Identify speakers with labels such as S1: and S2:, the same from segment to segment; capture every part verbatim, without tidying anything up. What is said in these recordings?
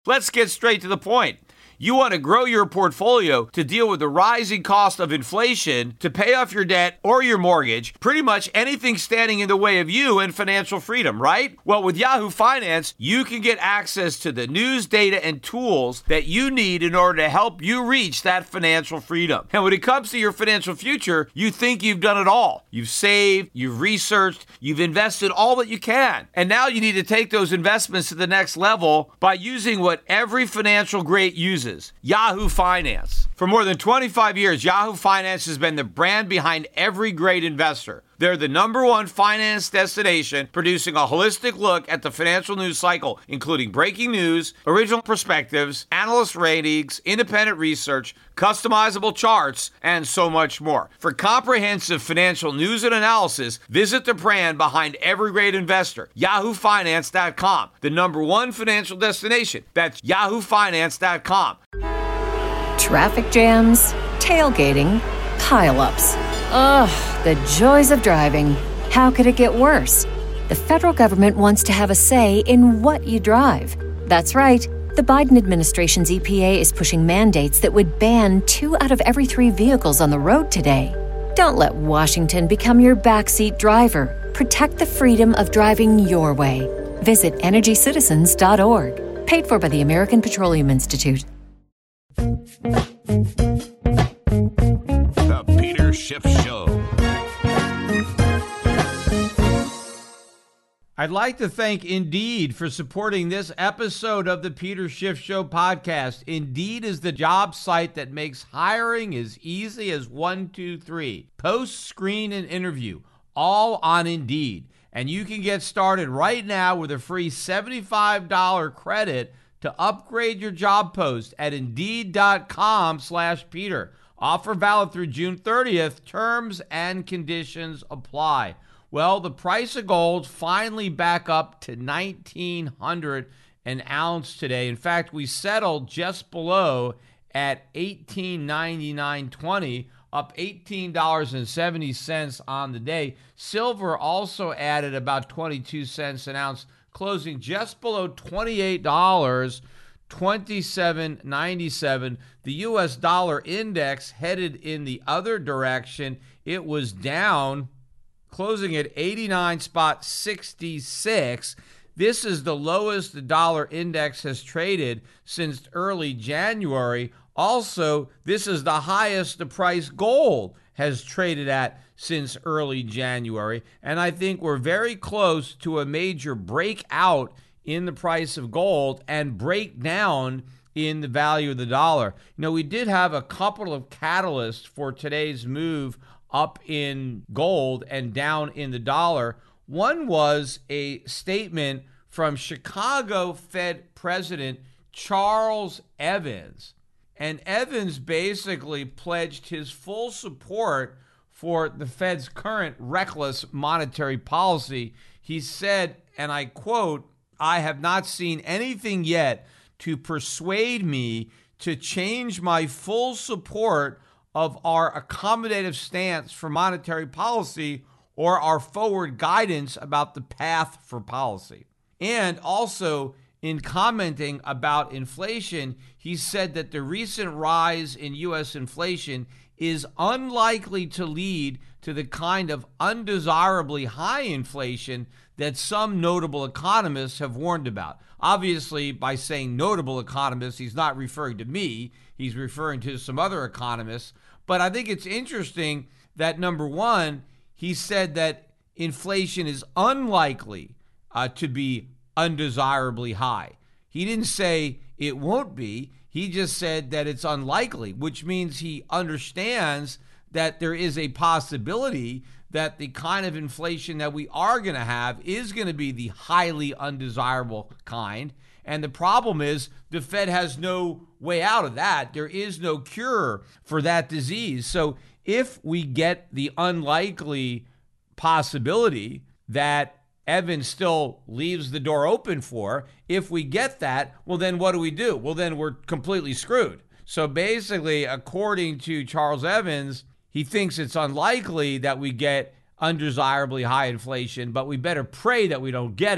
S1: Let's get straight to the point. You want to grow your portfolio to deal with the rising cost of inflation, to pay off your debt or your mortgage, pretty much anything standing in the way of you and financial freedom, right? Well, with Yahoo Finance, you can get access to the news, data, and tools that you need in order to help you reach that financial freedom. And when it comes to your financial future, you think you've done it all. You've saved, you've researched, you've invested all that you can. And now you need to take those investments to the next level by using what every financial great uses. Yahoo Finance. For more than twenty-five years, Yahoo Finance has been the brand behind every great investor. They're the number one finance destination, producing a holistic look at the financial news cycle, including breaking news, original perspectives, analyst ratings, independent research, customizable charts, and so much more. For comprehensive financial news and analysis, visit the brand behind every great investor, yahoo finance dot com, the number one financial destination. That's yahoo finance dot com.
S2: Traffic jams, tailgating, pileups. Ugh, the joys of driving. How could it get worse? The federal government wants to have a say in what you drive. That's right. The Biden administration's E P A is pushing mandates that would ban two out of every three vehicles on the road today. Don't let Washington become your backseat driver. Protect the freedom of driving your way. Visit energy citizens dot org. Paid for by the American Petroleum Institute.
S3: The Peter Schiff Show.
S1: I'd like to thank Indeed for supporting this episode of the Peter Schiff Show podcast. Indeed is the job site that makes hiring as easy as one, two, three. Post, screen, and interview, all on Indeed. And you can get started right now with a free seventy-five dollars credit to upgrade your job post at Indeed.com slash Peter. Offer valid through June thirtieth. Terms and conditions apply. Well, the price of gold finally back up to nineteen hundred dollars an ounce today. In fact, we settled just below at eighteen ninety-nine twenty, up eighteen dollars and seventy cents on the day. Silver also added about twenty-two cents an ounce, closing just below twenty-eight dollars, twenty-seven ninety-seven. The U S dollar index headed in the other direction. It was down, closing at eighty-nine sixty-six. This is the lowest the dollar index has traded since early January. Also, this is the highest the price gold has traded at since early January. And I think we're very close to a major breakout in the price of gold and breakdown in the value of the dollar. You know, we did have a couple of catalysts for today's move up in gold and down in the dollar. One was a statement from Chicago Fed President Charles Evans. And Evans basically pledged his full support for the Fed's current reckless monetary policy. He said, and I quote, "I have not seen anything yet to persuade me to change my full support of our accommodative stance for monetary policy or our forward guidance about the path for policy." And also, in commenting about inflation, he said that the recent rise in U S inflation is unlikely to lead to the kind of undesirably high inflation that some notable economists have warned about. Obviously, by saying notable economists, he's not referring to me. He's referring to some other economists. But I think it's interesting that, number one, he said that inflation is unlikely uh, to be undesirably high. He didn't say it won't be. He just said that it's unlikely, which means he understands that there is a possibility that the kind of inflation that we are going to have is going to be the highly undesirable kind. And the problem is the Fed has no way out of that. There is no cure for that disease. So if we get the unlikely possibility that Evans still leaves the door open for, if we get that, well, then what do we do? Well, then we're completely screwed. So basically, according to Charles Evans, he thinks it's unlikely that we get undesirably high inflation, but we better pray that we don't get it,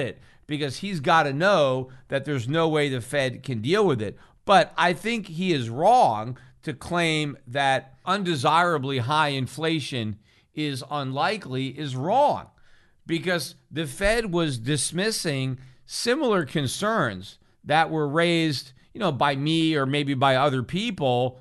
S1: because he's got to know that there's no way the Fed can deal with it. But I think he is wrong to claim that undesirably high inflation is unlikely is wrong, because the Fed was dismissing similar concerns that were raised, you know, by me or maybe by other people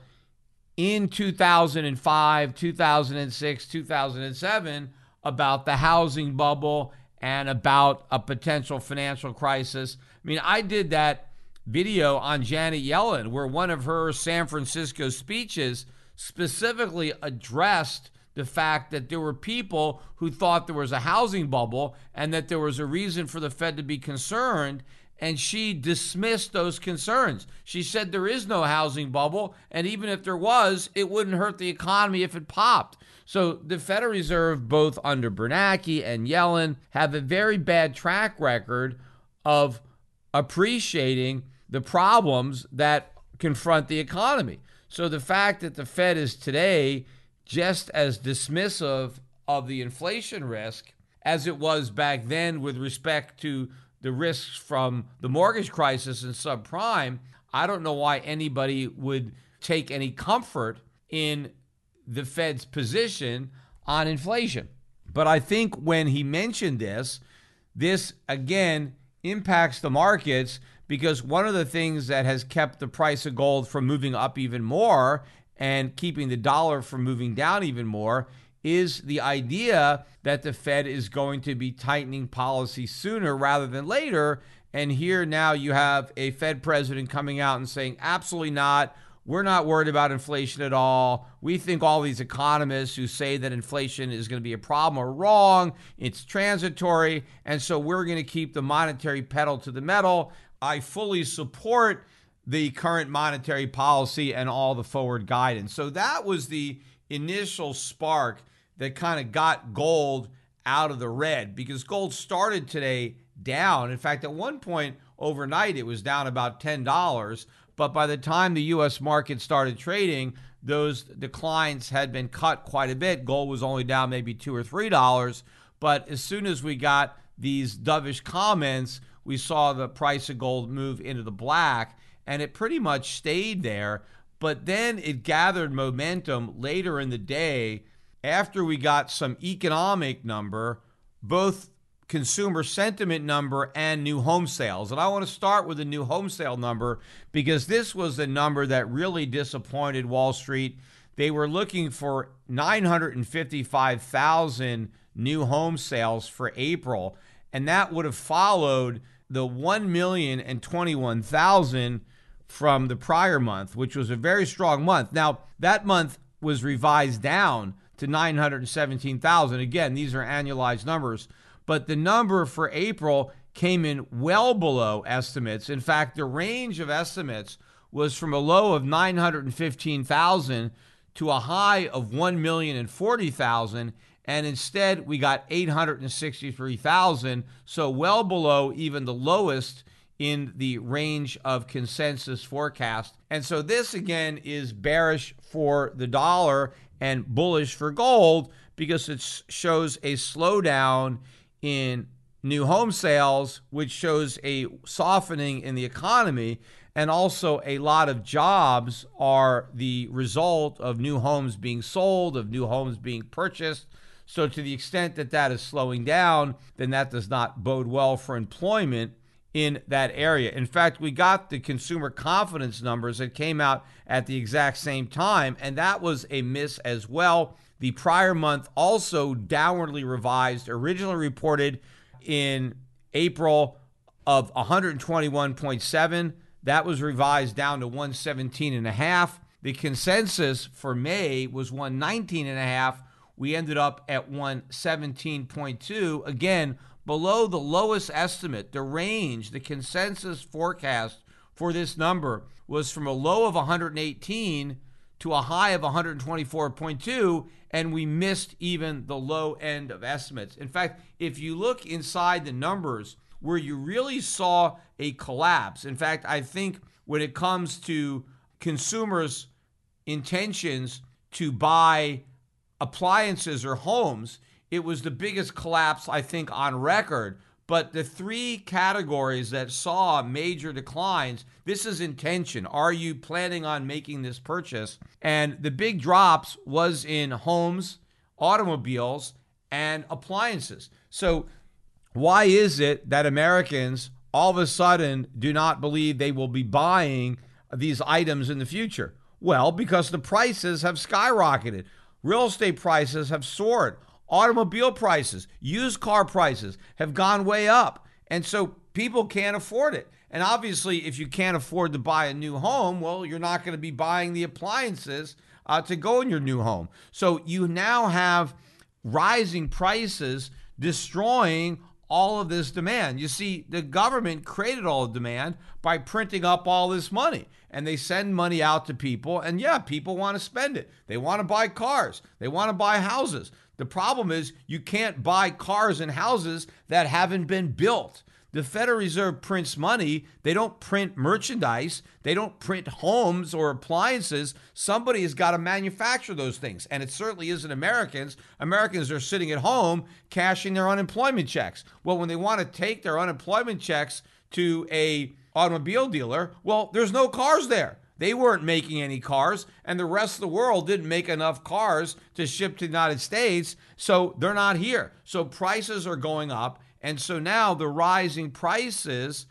S1: in two thousand five, two thousand six, two thousand seven about the housing bubble and about a potential financial crisis. I mean, I did that video on Janet Yellen where one of her San Francisco speeches specifically addressed the fact that there were people who thought there was a housing bubble and that there was a reason for the Fed to be concerned, and she dismissed those concerns. She said there is no housing bubble, and even if there was, it wouldn't hurt the economy if it popped. So the Federal Reserve, both under Bernanke and Yellen, have a very bad track record of appreciating the problems that confront the economy. So the fact that the Fed is today just as dismissive of the inflation risk as it was back then with respect to the risks from the mortgage crisis and subprime, I don't know why anybody would take any comfort in the Fed's position on inflation. But I think when he mentioned this, this again impacts the markets, because one of the things that has kept the price of gold from moving up even more and keeping the dollar from moving down even more is the idea that the Fed is going to be tightening policy sooner rather than later. And here now you have a Fed president coming out and saying, absolutely not. We're not worried about inflation at all. We think all these economists who say that inflation is going to be a problem are wrong. It's transitory. And so we're going to keep the monetary pedal to the metal. I fully support the current monetary policy and all the forward guidance. So that was the initial spark that kind of got gold out of the red, because gold started today down. In fact, at one point overnight, it was down about ten dollars. But by the time the U S market started trading, those declines had been cut quite a bit. Gold was only down maybe two or three dollars. But as soon as we got these dovish comments, we saw the price of gold move into the black, and it pretty much stayed there. But then it gathered momentum later in the day after we got some economic number, both consumer sentiment number and new home sales. And I want to start with the new home sale number, because this was the number that really disappointed Wall Street. They were looking for nine hundred fifty-five thousand new home sales for April, and that would have followed the one million twenty-one thousand from the prior month, which was a very strong month. Now, that month was revised down to nine hundred seventeen thousand. Again, these are annualized numbers, but the number for April came in well below estimates. In fact, the range of estimates was from a low of nine hundred fifteen thousand to a high of one million forty thousand, and instead we got eight hundred sixty-three thousand, so well below even the lowest in the range of consensus forecast. And so this again is bearish for the dollar and bullish for gold, because it shows a slowdown in new home sales, which shows a softening in the economy. And also a lot of jobs are the result of new homes being sold, of new homes being purchased. So to the extent that that is slowing down, then that does not bode well for employment in that area. In fact, we got the consumer confidence numbers that came out at the exact same time, and that was a miss as well. The prior month also downwardly revised, originally reported in April of one hundred twenty-one point seven. That was revised down to one seventeen and a half. The consensus for May was one nineteen and a half. We ended up at one seventeen point two. Again, below the lowest estimate. The range, the consensus forecast for this number was from a low of one hundred eighteen to a high of one hundred twenty-four point two, and we missed even the low end of estimates. In fact, if you look inside the numbers where you really saw a collapse, in fact, I think when it comes to consumers' intentions to buy appliances or homes, it was the biggest collapse, I think, on record. But the three categories that saw major declines, this is intention. Are you planning on making this purchase? And the big drops was in homes, automobiles, and appliances. So why is it that Americans all of a sudden do not believe they will be buying these items in the future? Well, because the prices have skyrocketed. Real estate prices have soared. Automobile prices, used car prices have gone way up. And so people can't afford it. And obviously, if you can't afford to buy a new home, well, you're not going to be buying the appliances uh, to go in your new home. So you now have rising prices destroying all of this demand. You see, the government created all the demand by printing up all this money. And they send money out to people. And yeah, people want to spend it. They want to buy cars. They want to buy houses. The problem is you can't buy cars and houses that haven't been built. The Federal Reserve prints money. They don't print merchandise. They don't print homes or appliances. Somebody has got to manufacture those things. And it certainly isn't Americans. Americans are sitting at home cashing their unemployment checks. Well, when they want to take their unemployment checks to a automobile dealer, well, there's no cars there. They weren't making any cars, and the rest of the world didn't make enough cars to ship to the United States, so they're not here. So prices are going up, and so now the rising prices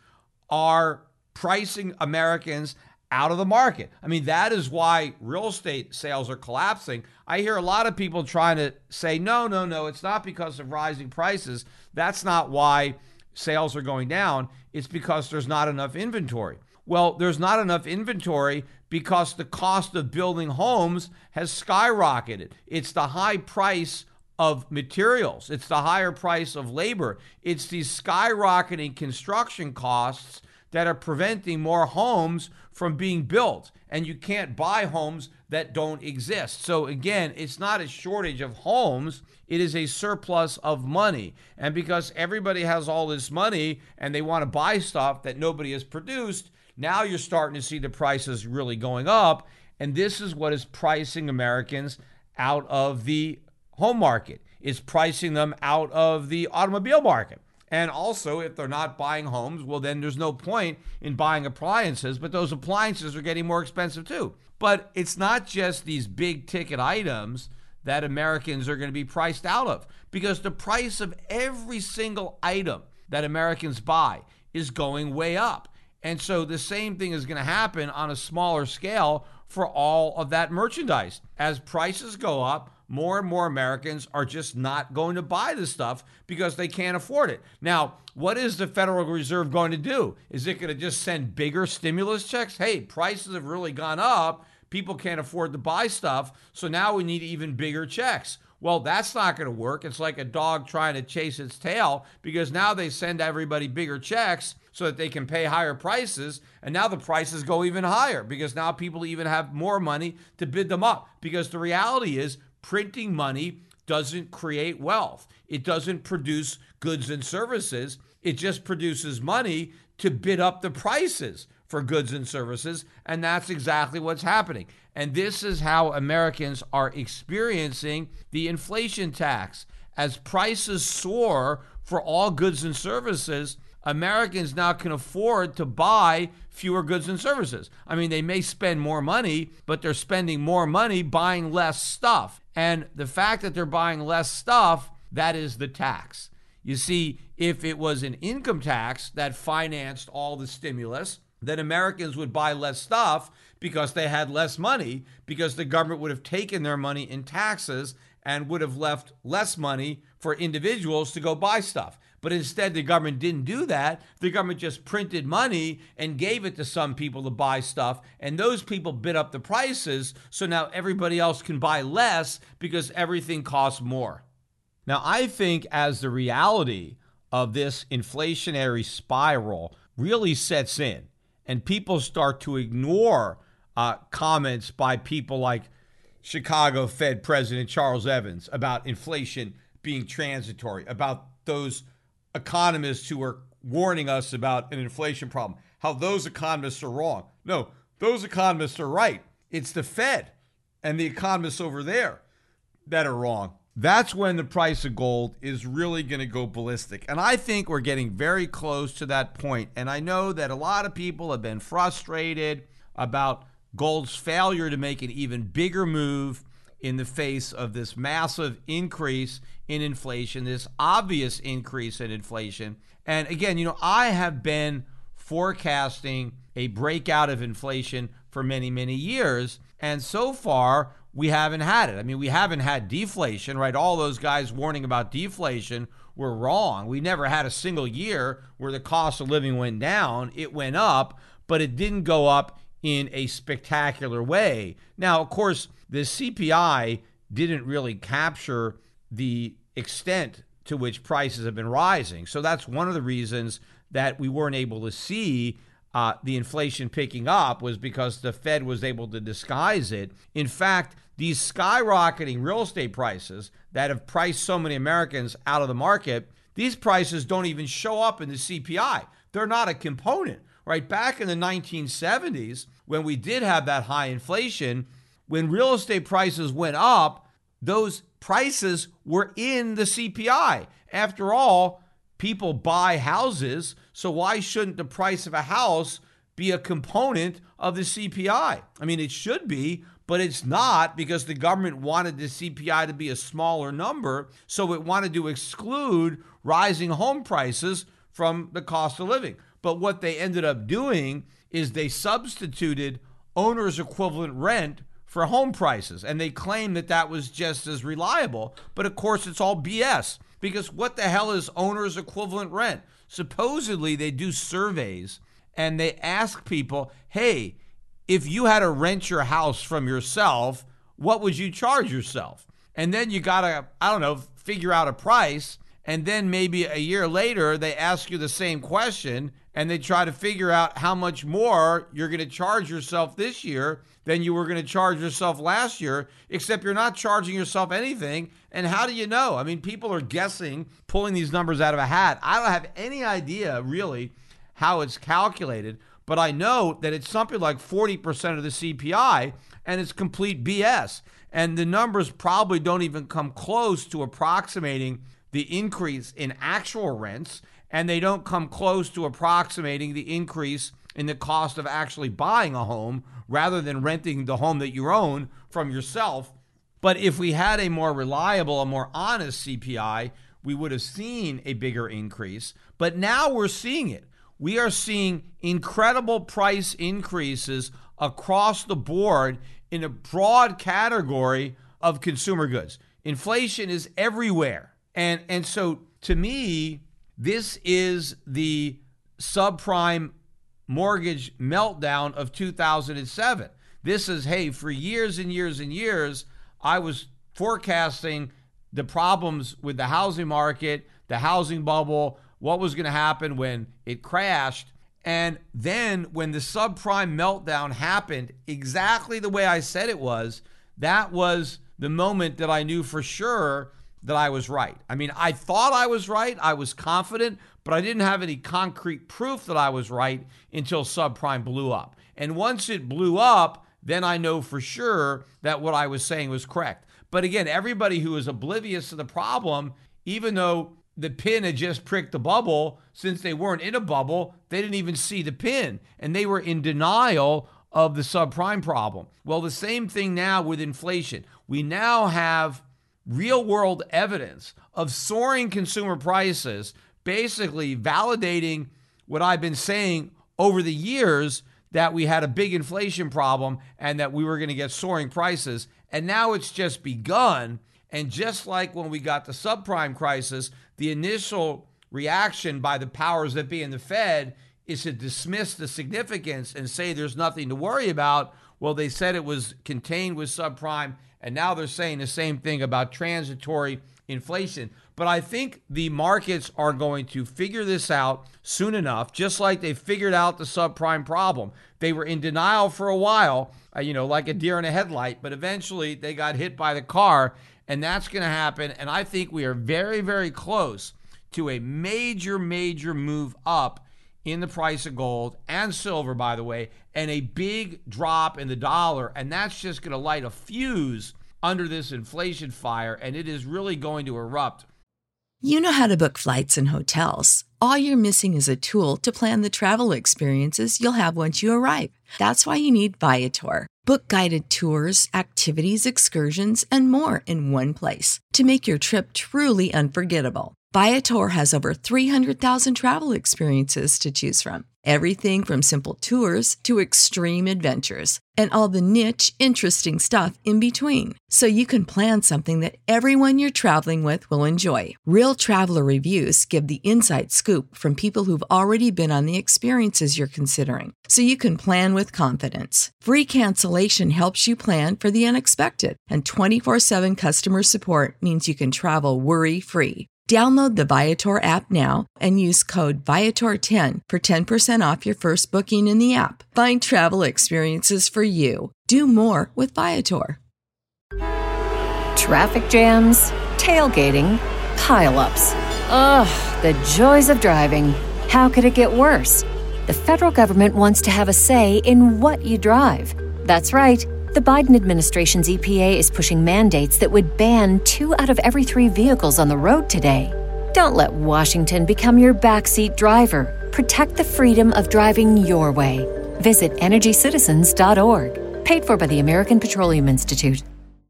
S1: are pricing Americans out of the market. I mean, that is why real estate sales are collapsing. I hear a lot of people trying to say, no, no, no, it's not because of rising prices. That's not why sales are going down. It's because there's not enough inventory. Well, there's not enough inventory because the cost of building homes has skyrocketed. It's the high price of materials. It's the higher price of labor. It's these skyrocketing construction costs that are preventing more homes from being built. And you can't buy homes that don't exist. So again, it's not a shortage of homes. It is a surplus of money. And because everybody has all this money and they want to buy stuff that nobody has produced, now you're starting to see the prices really going up. And this is what is pricing Americans out of the home market. It's pricing them out of the automobile market. And also, if they're not buying homes, well, then there's no point in buying appliances, but those appliances are getting more expensive too. But it's not just these big ticket items that Americans are going to be priced out of, because the price of every single item that Americans buy is going way up. And so the same thing is going to happen on a smaller scale for all of that merchandise. As prices go up, more and more Americans are just not going to buy this stuff because they can't afford it. Now, what is the Federal Reserve going to do? Is it going to just send bigger stimulus checks? Hey, prices have really gone up. People can't afford to buy stuff, so now we need even bigger checks. Well, that's not going to work. It's like a dog trying to chase its tail, because now they send everybody bigger checks so that they can pay higher prices, and now the prices go even higher because now people even have more money to bid them up. Because the reality is, printing money doesn't create wealth. It doesn't produce goods and services. It just produces money to bid up the prices for goods and services, and that's exactly what's happening. And this is how Americans are experiencing the inflation tax. As prices soar for all goods and services, Americans now can afford to buy fewer goods and services. I mean, they may spend more money, but they're spending more money buying less stuff. And the fact that they're buying less stuff, that is the tax. You see, if it was an income tax that financed all the stimulus, then Americans would buy less stuff because they had less money, because the government would have taken their money in taxes and would have left less money for individuals to go buy stuff. But instead, the government didn't do that. The government just printed money and gave it to some people to buy stuff, and those people bid up the prices, so now everybody else can buy less because everything costs more. Now, I think as the reality of this inflationary spiral really sets in, and people start to ignore uh, comments by people like Chicago Fed President Charles Evans about inflation being transitory, about those economists who are warning us about an inflation problem, how those economists are wrong. No, those economists are right. It's the Fed and the economists over there that are wrong. that's when the price of gold is really going to go ballistic. And I think we're getting very close to that point. And I know that a lot of people have been frustrated about gold's failure to make an even bigger move in the face of this massive increase in inflation, this obvious increase in inflation. And again, you know, I have been forecasting a breakout of inflation for many, many years. And so far, we haven't had it. I mean, we haven't had deflation, right? All those guys warning about deflation were wrong. We never had a single year where the cost of living went down. It went up, but it didn't go up in a spectacular way. Now, of course, the C P I didn't really capture the extent to which prices have been rising. So that's one of the reasons that we weren't able to see uh, the inflation picking up, was because the Fed was able to disguise it. In fact, these skyrocketing real estate prices that have priced so many Americans out of the market, these prices don't even show up in the C P I. They're not a component, right? Back in the nineteen seventies, when we did have that high inflation, when real estate prices went up, those prices were in the C P I. After all, people buy houses, so why shouldn't the price of a house be a component of the C P I? I mean, it should be, but it's not, because the government wanted the C P I to be a smaller number, so it wanted to exclude rising home prices from the cost of living. But what they ended up doing is they substituted owner's equivalent rent for home prices, and they claim that that was just as reliable. But of course, it's all B S, because what the hell is owner's equivalent rent? Supposedly, they do surveys and they ask people, hey, if you had to rent your house from yourself, what would you charge yourself? And then you got to, I don't know, figure out a price. And then maybe a year later, they ask you the same question and they try to figure out how much more you're going to charge yourself this year than you were going to charge yourself last year, except you're not charging yourself anything. And how do you know? I mean, people are guessing, pulling these numbers out of a hat. I don't have any idea really how it's calculated, but I know that it's something like forty percent of the C P I, and it's complete B S. And the numbers probably don't even come close to approximating the increase in actual rents, and they don't come close to approximating the increase in the cost of actually buying a home rather than renting the home that you own from yourself. But if we had a more reliable, a more honest C P I, we would have seen a bigger increase. But now we're seeing it. We are seeing incredible price increases across the board in a broad category of consumer goods. Inflation is everywhere. And, and so to me, this is the subprime mortgage meltdown of two thousand seven. This is, hey, for years and years and years, I was forecasting the problems with the housing market, the housing bubble, what was going to happen when it crashed. And then when the subprime meltdown happened, exactly the way I said it was, that was the moment that I knew for sure that I was right. I mean, I thought I was right. I was confident, but I didn't have any concrete proof that I was right until subprime blew up. And once it blew up, then I know for sure that what I was saying was correct. But again, everybody who is oblivious to the problem, even though the pin had just pricked the bubble, since they weren't in a bubble, they didn't even see the pin. And they were in denial of the subprime problem. Well, the same thing now with inflation. We now have real world evidence of soaring consumer prices, basically validating what I've been saying over the years, that we had a big inflation problem and that we were going to get soaring prices. And now it's just begun. And just like when we got the subprime crisis, the initial reaction by the powers that be in the Fed is to dismiss the significance and say there's nothing to worry about. Well, they said it was contained with subprime, and now they're saying the same thing about transitory inflation. But I think the markets are going to figure this out soon enough, just like they figured out the subprime problem. They were in denial for a while, uh, you know, like a deer in a headlight, but eventually they got hit by the car, and that's going to happen. And I think we are very, very close to a major, major move up in the price of gold and silver, by the way, and a big drop in the dollar. And that's just going to light a fuse under this inflation fire, and it is really going to erupt.
S3: You know how to book flights and hotels. All you're missing is a tool to plan the travel experiences you'll have once you arrive. That's why you need Viator. Book guided tours, activities, excursions, and more in one place to make your trip truly unforgettable. Viator has over three hundred thousand travel experiences to choose from. Everything from simple tours to extreme adventures and all the niche, interesting stuff in between. So you can plan something that everyone you're traveling with will enjoy. Real traveler reviews give the inside scoop from people who've already been on the experiences you're considering. So you can plan with confidence. Free cancellation helps you plan for the unexpected. And twenty-four seven customer support means you can travel worry-free. Download the Viator app now and use code Viator ten for ten percent off your first booking in the app. Find travel experiences for you. Do more with Viator.
S2: Traffic jams, tailgating, pileups. Ugh, the joys of driving. How could it get worse? The federal government wants to have a say in what you drive. That's right. The Biden administration's E P A is pushing mandates that would ban two out of every three vehicles on the road today. Don't let Washington become your backseat driver. Protect the freedom of driving your way. Visit energy citizens dot org. Paid for by the American Petroleum Institute.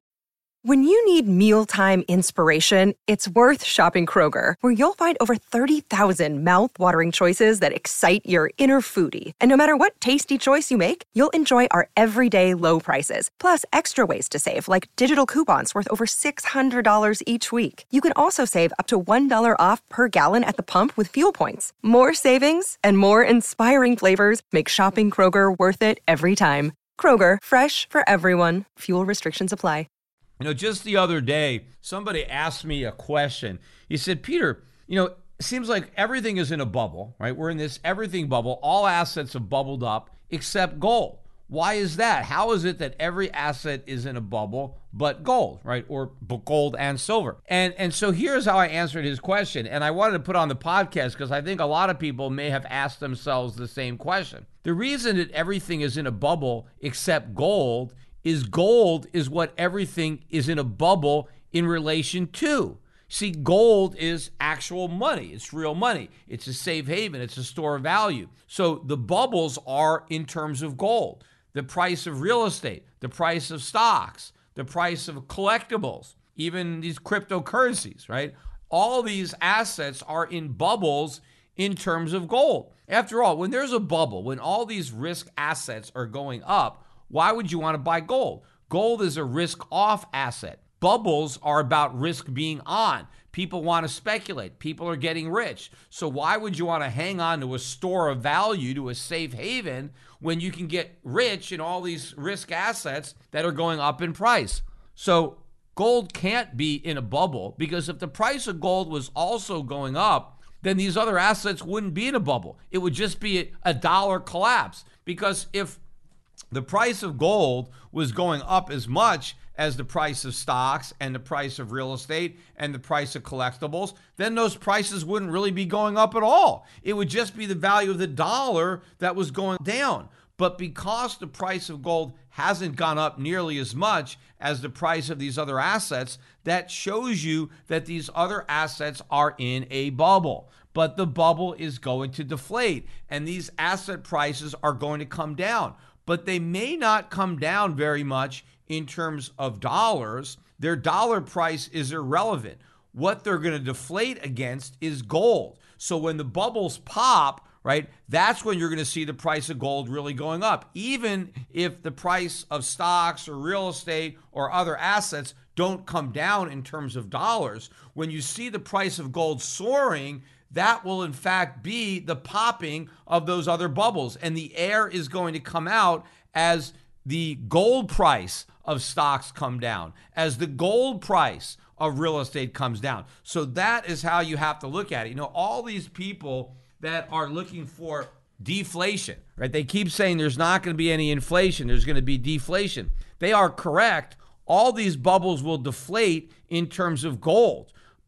S4: When you need mealtime inspiration, it's worth shopping Kroger, where you'll find over thirty thousand mouth-watering choices that excite your inner foodie. And no matter what tasty choice you make, you'll enjoy our everyday low prices, plus extra ways to save, like digital coupons worth over six hundred dollars each week. You can also save up to one dollar off per gallon at the pump with fuel points. More savings and more inspiring flavors make shopping Kroger worth it every time. Kroger, fresh for everyone. Fuel restrictions apply.
S1: You know, just the other day, somebody asked me a question. He said, Peter, you know, it seems like everything is in a bubble, right? We're in this everything bubble. All assets have bubbled up except gold. Why is that? How is it that every asset is in a bubble but gold, right? Or gold and silver. And and so here's how I answered his question. And I wanted to put on the podcast because I think a lot of people may have asked themselves the same question. The reason that everything is in a bubble except gold is gold is what everything is in a bubble in relation to. See, gold is actual money. It's real money. It's a safe haven. It's a store of value. So the bubbles are in terms of gold. The price of real estate, the price of stocks, the price of collectibles, even these cryptocurrencies, right? All these assets are in bubbles in terms of gold. After all, when there's a bubble, when all these risk assets are going up, why would you want to buy gold? Gold is a risk-off asset. Bubbles are about risk being on. People want to speculate. People are getting rich. So why would you want to hang on to a store of value, to a safe haven, when you can get rich in all these risk assets that are going up in price? So gold can't be in a bubble, because if the price of gold was also going up, then these other assets wouldn't be in a bubble. It would just be a dollar collapse. Because if the price of gold was going up as much as the price of stocks and the price of real estate and the price of collectibles, then those prices wouldn't really be going up at all. It would just be the value of the dollar that was going down. But because the price of gold hasn't gone up nearly as much as the price of these other assets, that shows you that these other assets are in a bubble. But the bubble is going to deflate, and these asset prices are going to come down. But they may not come down very much in terms of dollars. Their dollar price is irrelevant. What they're going to deflate against is gold. So when the bubbles pop, right, that's when you're going to see the price of gold really going up. Even if the price of stocks or real estate or other assets don't come down in terms of dollars, when you see the price of gold soaring, that will in fact be the popping of those other bubbles. And the air is going to come out as the gold price of stocks come down, as the gold price of real estate comes down. So that is how you have to look at it. You know, all these people that are looking for deflation, right? They keep saying there's not going to be any inflation, there's going to be deflation. They are correct. All these bubbles will deflate in terms of gold.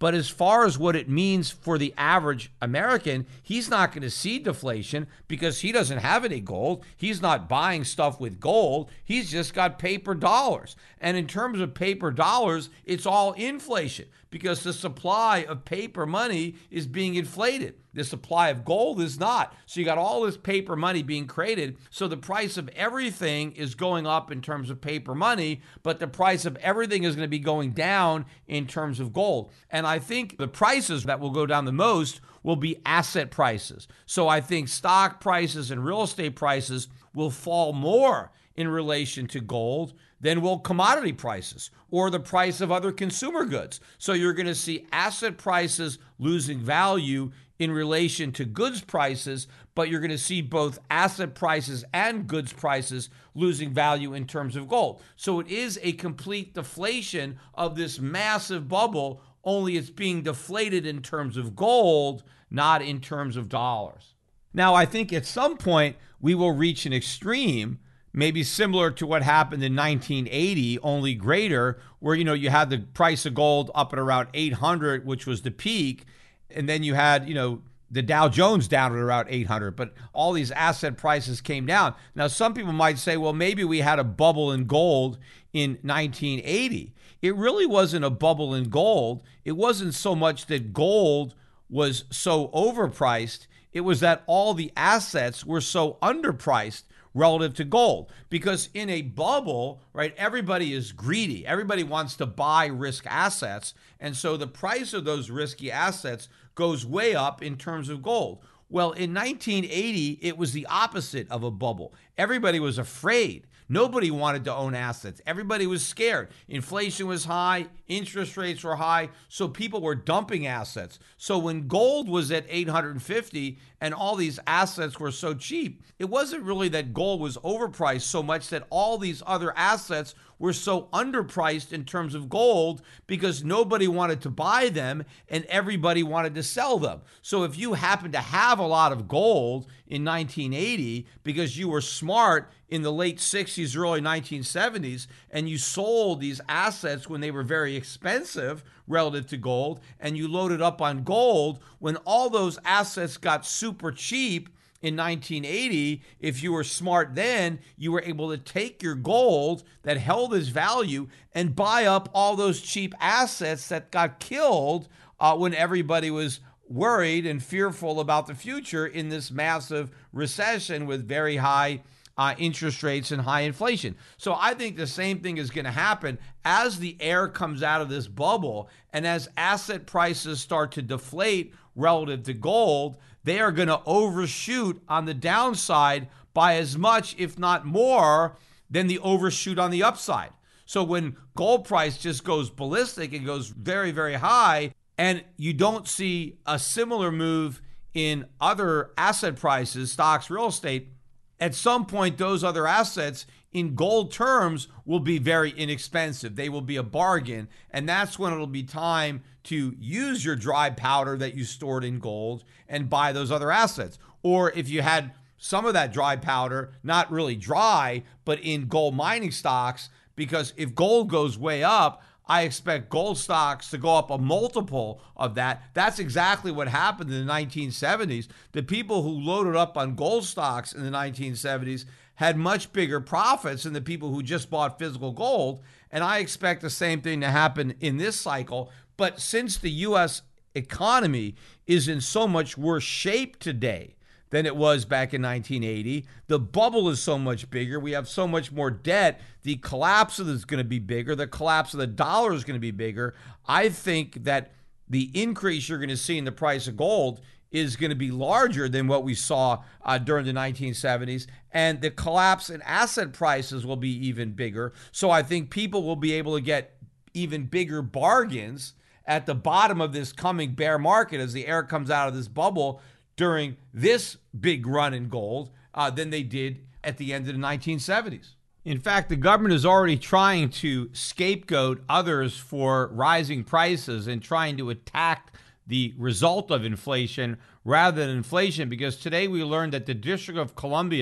S1: But as far as what it means for the average American, he's not going to see deflation because he doesn't have any gold. He's not buying stuff with gold. He's just got paper dollars. And in terms of paper dollars, it's all inflation because the supply of paper money is being inflated. The supply of gold is not. So you got all this paper money being created. So the price of everything is going up in terms of paper money, but the price of everything is going to be going down in terms of gold. And I think the prices that will go down the most will be asset prices. So I think stock prices and real estate prices will fall more in relation to gold than will commodity prices or the price of other consumer goods. So you're going to see asset prices losing value in relation to goods prices, but you're going to see both asset prices and goods prices losing value in terms of gold. So it is a complete deflation of this massive bubble, only it's being deflated in terms of gold, not in terms of dollars. Now, I think at some point we will reach an extreme, maybe similar to what happened in nineteen eighty, only greater, where, you know, you had the price of gold up at around eight hundred, which was the peak. And then you had, you know, the Dow Jones down at around eight hundred, but all these asset prices came down. Now, some people might say, well, maybe we had a bubble in gold in nineteen eighty. It really wasn't a bubble in gold. It wasn't so much that gold was so overpriced. It was that all the assets were so underpriced relative to gold. Because in a bubble, right, everybody is greedy. Everybody wants to buy risk assets. And so the price of those risky assets goes way up in terms of gold. Well, in nineteen eighty, it was the opposite of a bubble. Everybody was afraid. Nobody wanted to own assets. Everybody was scared. Inflation was high, interest rates were high, so people were dumping assets. So when gold was at eight hundred fifty and all these assets were so cheap, it wasn't really that gold was overpriced so much that all these other assets were so underpriced in terms of gold because nobody wanted to buy them and everybody wanted to sell them. So if you happen to have a lot of gold in nineteen eighty because you were smart in the late sixties, early nineteen seventies, and you sold these assets when they were very expensive relative to gold, and you loaded up on gold when all those assets got super cheap in nineteen eighty, if you were smart then, you were able to take your gold that held its value and buy up all those cheap assets that got killed uh, when everybody was worried and fearful about the future in this massive recession with very high uh, interest rates and high inflation. So I think the same thing is going to happen as the air comes out of this bubble and as asset prices start to deflate relative to gold. They are going to overshoot on the downside by as much, if not more, than the overshoot on the upside. So when gold price just goes ballistic and goes very, very high, and you don't see a similar move in other asset prices, stocks, real estate, at some point those other assets in gold terms will be very inexpensive. They will be a bargain, and that's when it'll be time to use your dry powder that you stored in gold and buy those other assets. Or if you had some of that dry powder, not really dry, but in gold mining stocks, because if gold goes way up, I expect gold stocks to go up a multiple of that. That's exactly what happened in the nineteen seventies. The people who loaded up on gold stocks in the nineteen seventies had much bigger profits than the people who just bought physical gold. And I expect the same thing to happen in this cycle. But since the U S economy is in so much worse shape today than it was back in nineteen eighty, the bubble is so much bigger. We have so much more debt. The collapse of it is going to be bigger. The collapse of the dollar is going to be bigger. I think that the increase you're going to see in the price of gold is going to be larger than what we saw uh, during the nineteen seventies. And the collapse in asset prices will be even bigger. So I think people will be able to get even bigger bargains at the bottom of this coming bear market as the air comes out of this bubble during this big run in gold uh, than they did at the end of the nineteen seventies. In fact, the government is already trying to scapegoat others for rising prices and trying to attack the result of inflation rather than inflation, because today we learned that the District of Columbia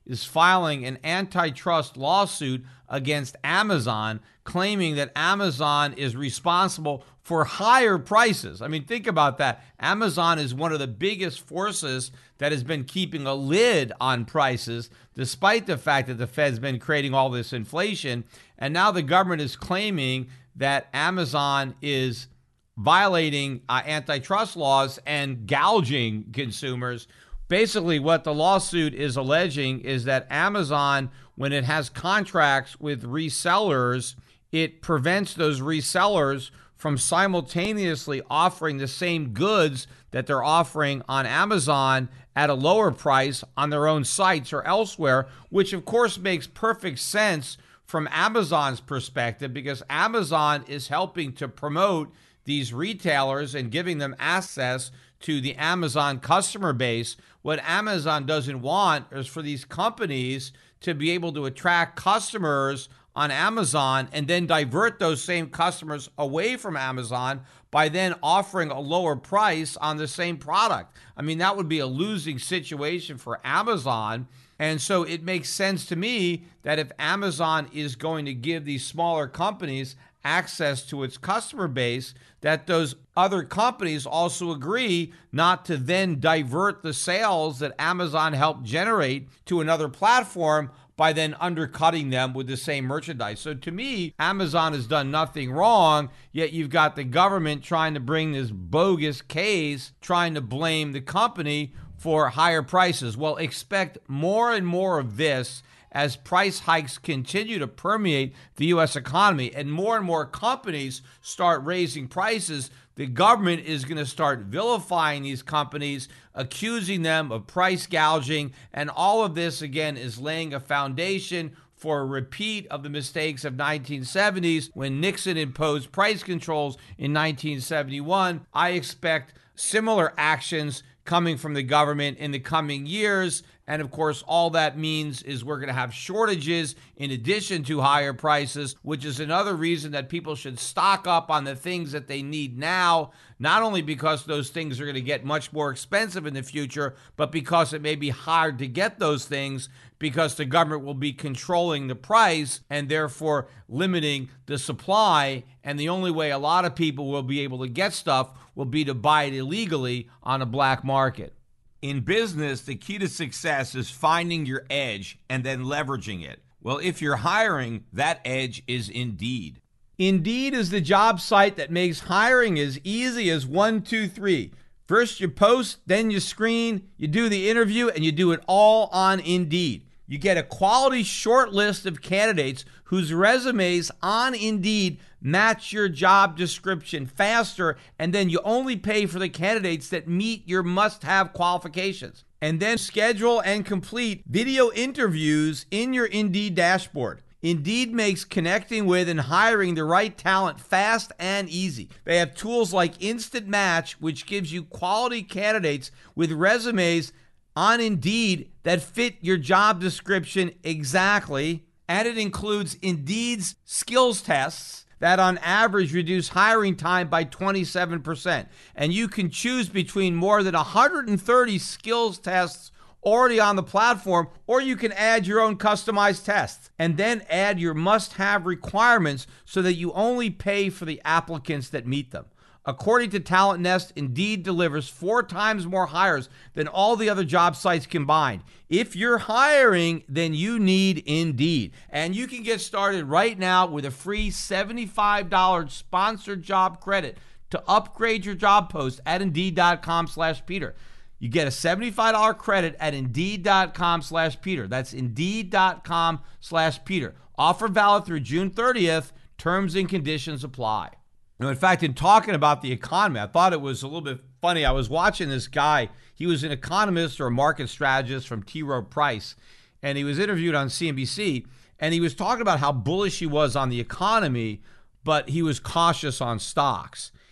S1: is filing an antitrust lawsuit against Amazon, claiming that Amazon is responsible for higher prices. I mean, think about that. Amazon is one of the biggest forces that has been keeping a lid on prices, despite the fact that the Fed's been creating all this inflation. And now the government is claiming that Amazon is violating uh, antitrust laws and gouging consumers. Basically, what the lawsuit is alleging is that Amazon, when it has contracts with resellers, it prevents those resellers from simultaneously offering the same goods that they're offering on Amazon at a lower price on their own sites or elsewhere, which of course makes perfect sense from Amazon's perspective, because Amazon is helping to promote these retailers and giving them access to the Amazon customer base. What Amazon doesn't want is for these companies to be able to attract customers on Amazon and then divert those same customers away from Amazon by then offering a lower price on the same product. I mean, that would be a losing situation for Amazon. And so it makes sense to me that if Amazon is going to give these smaller companies access to its customer base, that those other companies also agree not to then divert the sales that Amazon helped generate to another platform by then undercutting them with the same merchandise. So to me, Amazon has done nothing wrong, yet you've got the government trying to bring this bogus case, trying to blame the company for higher prices. Well, expect more and more of this as price hikes continue to permeate the U S economy and more and more companies start raising prices. The government is going to start vilifying these companies, accusing them of price gouging, and all of this, again, is laying a foundation for a repeat of the mistakes of nineteen seventies when Nixon imposed price controls in nineteen seventy-one. I expect similar actions coming from the government in the coming years. And of course, all that means is we're going to have shortages in addition to higher prices, which is another reason that people should stock up on the things that they need now, not only because those things are going to get much more expensive in the future, but because it may be hard to get those things because the government will be controlling the price and therefore limiting the supply. And the only way a lot of people will be able to get stuff will be to buy it illegally on a black market. In business, the key to success is finding your edge and then leveraging it. Well, if you're hiring, that edge is Indeed. Indeed is the job site that makes hiring as easy as one, two, three. First you post, then you screen, you do the interview, and you do it all on Indeed. You get a quality short list of candidates whose resumes on Indeed match your job description faster, and then you only pay for the candidates that meet your must-have qualifications. And then schedule and complete video interviews in your Indeed dashboard. Indeed makes connecting with and hiring the right talent fast and easy. They have tools like Instant Match, which gives you quality candidates with resumes on Indeed that fit your job description exactly. And it includes Indeed's skills tests that on average reduce hiring time by twenty-seven percent. And you can choose between more than one hundred thirty skills tests already on the platform, or you can add your own customized tests and then add your must-have requirements so that you only pay for the applicants that meet them. According to Talent Nest, Indeed delivers four times more hires than all the other job sites combined. If you're hiring, then you need Indeed. And you can get started right now with a free seventy-five dollars sponsored job credit to upgrade your job post at Indeed.com slash Peter. You get a seventy-five dollars credit at Indeed.com slash Peter. That's Indeed.com slash Peter. Offer valid through June thirtieth. Terms and conditions apply. Now, in fact, in talking about the economy, I thought it was a little bit funny. I was watching this guy. He was an economist or a market strategist from T. Rowe Price, and he was interviewed on C N B C, and he was talking about how bullish he was on the economy, but he was cautious on stocks.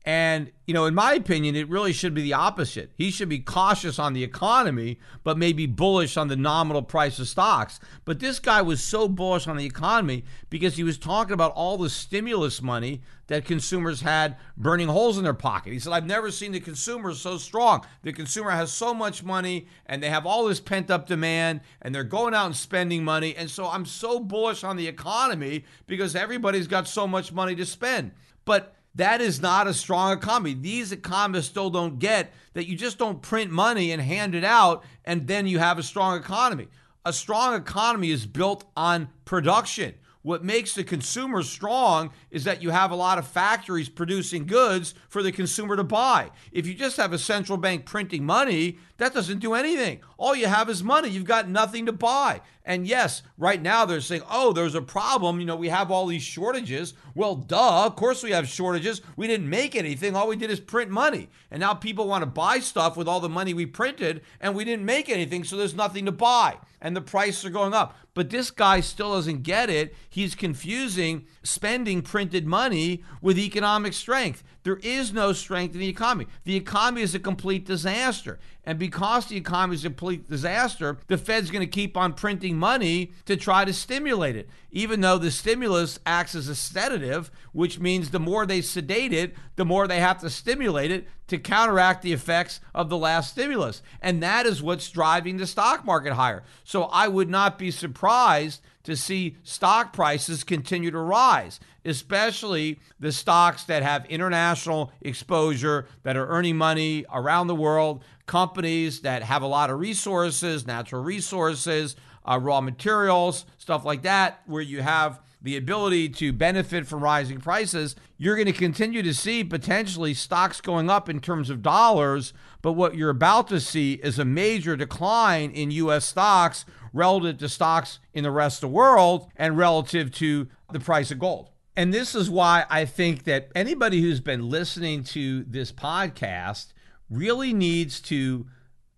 S1: And, you know, in my opinion, it really should be the opposite. He should be cautious on the economy, but maybe bullish on the nominal price of stocks. But this guy was so bullish on the economy because he was talking about all the stimulus money that consumers had burning holes in their pocket. He said, I've never seen the consumer so strong. The consumer has so much money and they have all this pent-up demand and they're going out and spending money. And so I'm so bullish on the economy because everybody's got so much money to spend. But that is not a strong economy. These economists still don't get that you just don't print money and hand it out and then you have a strong economy. A strong economy is built on production. What makes the consumer strong is that you have a lot of factories producing goods for the consumer to buy. If you just have a central bank printing money, that doesn't do anything. All you have is money. You've got nothing to buy. And yes, right now they're saying, oh, there's a problem. You know, we have all these shortages. Well, duh, of course we have shortages. We didn't make anything. All we did is print money. And now people want to buy stuff with all the money we printed, and we didn't make anything, so there's nothing to buy. And the prices are going up. But this guy still doesn't get it. He's confusing spending printed money with economic strength. There is no strength in the economy. The economy is a complete disaster. And because the economy is a complete disaster, the Fed's going to keep on printing money to try to stimulate it, even though the stimulus acts as a sedative, which means the more they sedate it, the more they have to stimulate it to counteract the effects of the last stimulus. And that is what's driving the stock market higher. So I would not be surprised to see stock prices continue to rise, especially the stocks that have international exposure, that are earning money around the world, companies that have a lot of resources, natural resources, uh, raw materials, stuff like that, where you have the ability to benefit from rising prices. You're going to continue to see potentially stocks going up in terms of dollars, but what you're about to see is a major decline in U S stocks relative to stocks in the rest of the world and relative to the price of gold. And this is why I think that anybody who's been listening to this podcast really needs to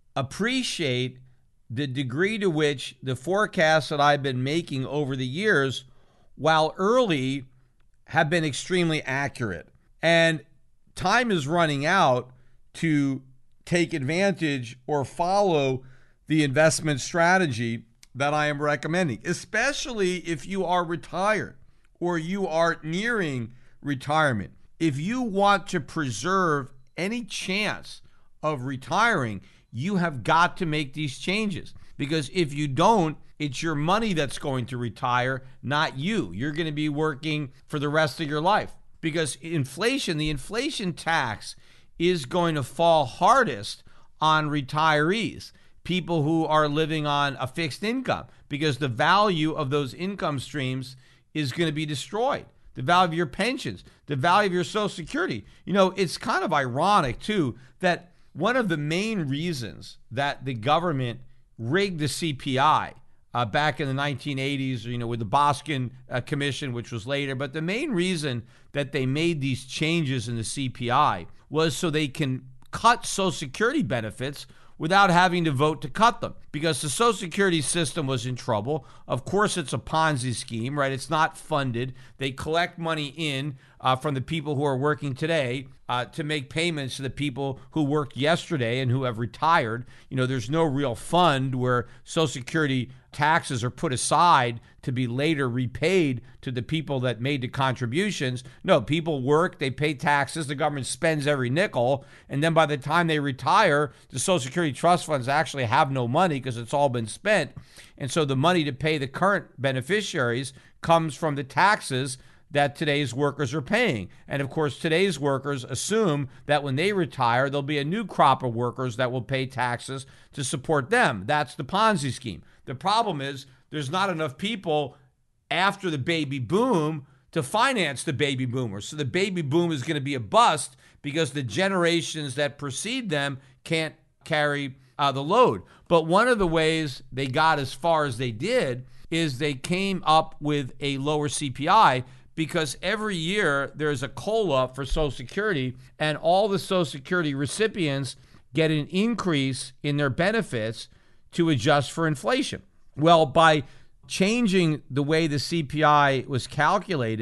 S1: appreciate the degree to which the forecasts that I've been making over the years, while early, have been extremely accurate. And time is running out to take advantage or follow the investment strategy that I am recommending, especially if you are retired or you are nearing retirement. If you want to preserve any chance of retiring, you have got to make these changes, because if you don't, it's your money that's going to retire, not you. You're going to be working for the rest of your life, because inflation, the inflation tax is going to fall hardest on retirees, people who are living on a fixed income, because the value of those income streams is going to be destroyed. The value of your pensions, the value of your Social Security. You know, it's kind of ironic, too, that one of the main reasons that the government rigged the C P I uh, back in the nineteen eighties, you know, with the Boskin uh, Commission, which was later, but the main reason that they made these changes in the C P I was so they can cut Social Security benefits without having to vote to cut them, because the Social Security system was in trouble. Of course, it's a Ponzi scheme, right? It's not funded. They collect money in uh, from the people who are working today uh, to make payments to the people who worked yesterday and who have retired. You know, there's no real fund where Social Security taxes are put aside to be later repaid to the people that made the contributions. No, people work, they pay taxes, the government spends every nickel, and then by the time they retire, the Social Security trust funds actually have no money because it's all been spent. And so the money to pay the current beneficiaries comes from the taxes that today's workers are paying. And of course, today's workers assume that when they retire, there'll be a new crop of workers that will pay taxes to support them. That's the Ponzi scheme. The problem is there's not enough people after the baby boom to finance the baby boomers. So the baby boom is going to be a bust because the generations that precede them can't carry uh, the load. But one of the ways they got as far as they did is they came up with a lower C P I, because every year there's a COLA for Social Security, and all the Social Security recipients get an increase in their benefits to adjust for inflation. Well, by changing the way the C P I was calculated,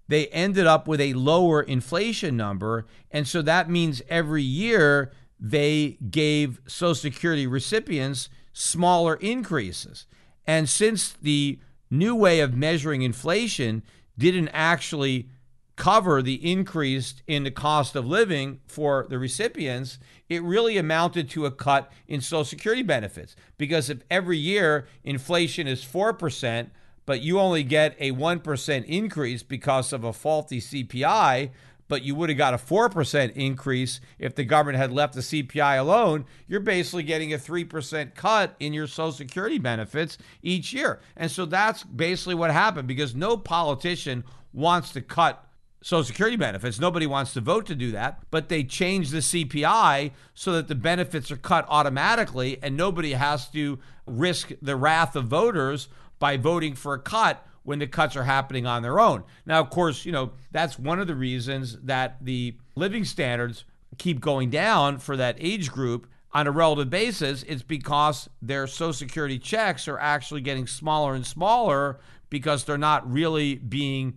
S1: they ended up with a lower inflation number. And so that means every year they gave Social Security recipients smaller increases. And since the new way of measuring inflation didn't actually cover the increase in the cost of living for the recipients, it really amounted to a cut in Social Security benefits. Because if every year inflation is four percent, but you only get a one percent increase because of a faulty C P I, but you would have got a four percent increase if the government had left the C P I alone, you're basically getting a three percent cut in your Social Security benefits each year. And so that's basically what happened, because no politician wants to cut Social Security benefits. Nobody wants to vote to do that, but they changed the C P I so that the benefits are cut automatically and nobody has to risk the wrath of voters by voting for a cut when the cuts are happening on their own. Now, of course, you know, that's one of the reasons that the living standards keep going down for that age group on a relative basis. It's because their Social Security checks are actually getting smaller and smaller because they're not really being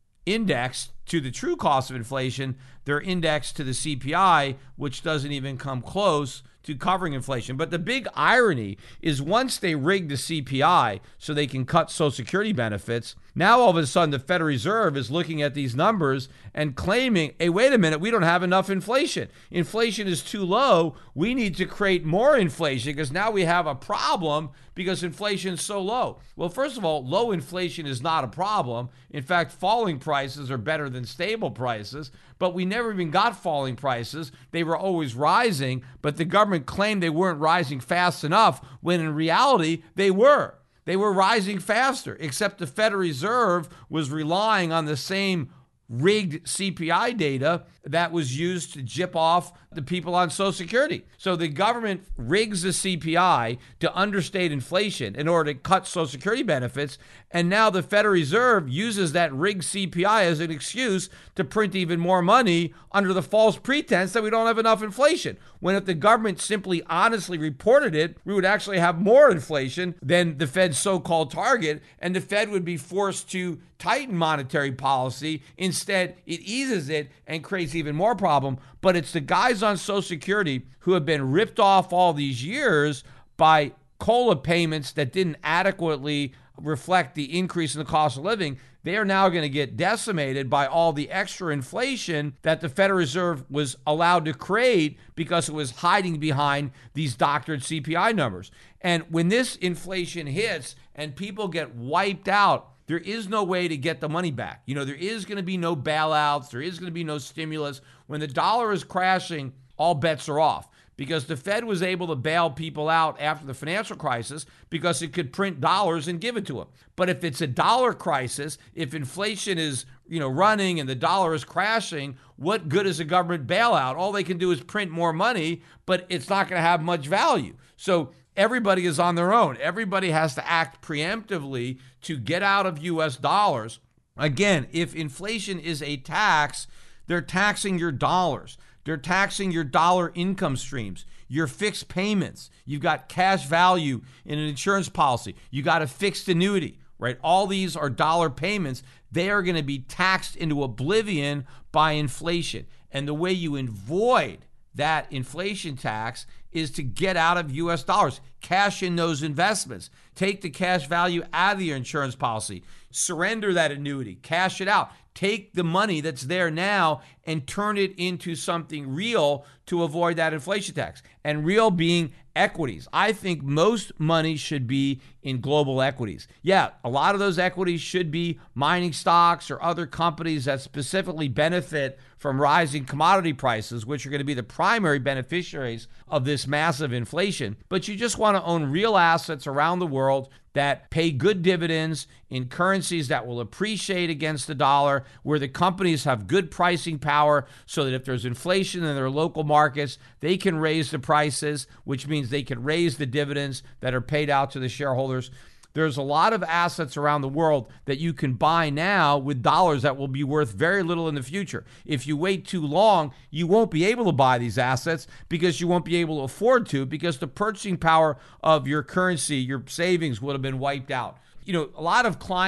S1: indexed to the true cost of inflation. They're indexed to the C P I, which doesn't even come close to covering inflation. But the big irony is once they rig the C P I so they can cut Social Security benefits, now all of a sudden the Federal Reserve is looking at these numbers and claiming, hey, wait a minute, we don't have enough inflation. Inflation is too low. We need to create more inflation because now we have a problem because inflation is so low. Well, first of all, low inflation is not a problem. In fact, falling prices are better than stable prices. But we never even got falling prices. They were always rising, but the government claimed they weren't rising fast enough when in reality they were. They were rising faster, except the Federal Reserve was relying on the same rigged C P I data that was used to jip off the people on Social Security. So the government rigs the C P I to understate inflation in order to cut Social Security benefits. And now the Federal Reserve uses that rigged C P I as an excuse to print even more money under the false pretense that we don't have enough inflation. When if the government simply honestly reported it, we would actually have more inflation than the Fed's so-called target, and the Fed would be forced to tighten monetary policy. Instead, it eases it and creates even more problem. But it's the guys on Social Security who have been ripped off all these years by COLA payments that didn't adequately reflect the increase in the cost of living. They are now going to get decimated by all the extra inflation that the Federal Reserve was allowed to create because it was hiding behind these doctored C P I numbers. And when this inflation hits and people get wiped out, there is no way to get the money back. You know, there is going to be no bailouts. There is going to be no stimulus. When the dollar is crashing, all bets are off, because the Fed was able to bail people out after the financial crisis because it could print dollars and give it to them. But if it's a dollar crisis, if inflation is, you know, running and the dollar is crashing, what good is a government bailout? All they can do is print more money, but it's not going to have much value. So everybody is on their own. Everybody has to act preemptively to get out of U S dollars. Again, if inflation is a tax, they're taxing your dollars. They're taxing your dollar income streams, your fixed payments. You've got cash value in an insurance policy. You got a fixed annuity, right? All these are dollar payments. They are going to be taxed into oblivion by inflation. And the way you avoid that inflation tax is to get out of U S dollars, cash in those investments, take the cash value out of your insurance policy, surrender that annuity, cash it out, take the money that's there now and turn it into something real to avoid that inflation tax. And real being equities. I think most money should be in global equities. Yeah, a lot of those equities should be mining stocks or other companies that specifically benefit from rising commodity prices, which are going to be the primary beneficiaries of this massive inflation. But you just want to own real assets around the world that pay good dividends in currencies that will appreciate against the dollar, where the companies have good pricing power so that if there's inflation in their local markets, they can raise the prices, which means they can raise the dividends that are paid out to the shareholders. There's a lot of assets around the world that you can buy now with dollars that will be worth very little in the future. If you wait too long, you won't be able to buy these assets because you won't be able to afford to, because the purchasing power of your currency, your savings, would have been wiped out. You know, a lot of clients